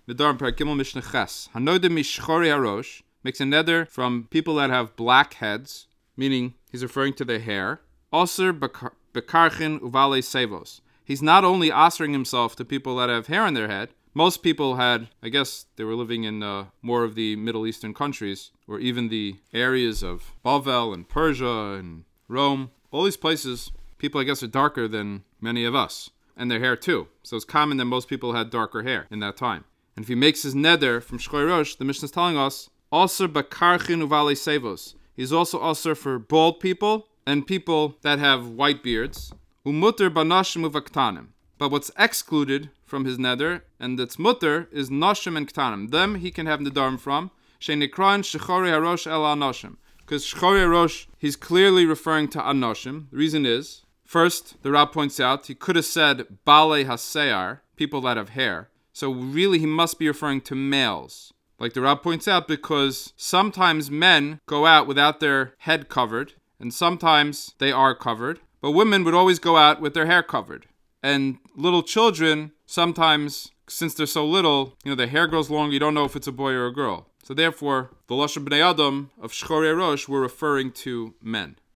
Nedarim Perek Gimel Mishnah Ches. Hanodim mishchori harosh makes a neder from people that have black heads, meaning he's referring to their hair. Aser bekarchin uvale sevos. He's not only offering himself to people that have hair on their head. Most people had, I guess they were living in more of the Middle Eastern countries, or even the areas of Bavel and Persia and Rome. All these places, people I guess are darker than many of us, and their hair too. So it's common that most people had darker hair in that time. And if he makes his neder from Shchoi Rosh, the Mishnah is telling us, Aser bakarchin uvale sevos. He's also aser for bald people and people that have white beards. Umutter banashim uvaktanim. But what's excluded from his neder, and that's mutter, is nashim and ktanim. Them he can have nedarim from. Shenikran shechori harosh el anoshim. Because shechori harosh, he's clearly referring to anoshim. The reason is, first, the Rab points out, he could have said bale hasear, people that have hair. So really he must be referring to males. Like the Rab points out, because sometimes men go out without their head covered, and sometimes they are covered. But women would always go out with their hair covered. And little children, sometimes, since they're so little, their hair grows long, you don't know if it's a boy or a girl. So therefore, the Lashon Bnei Adam of Shchori Rosh were referring to men.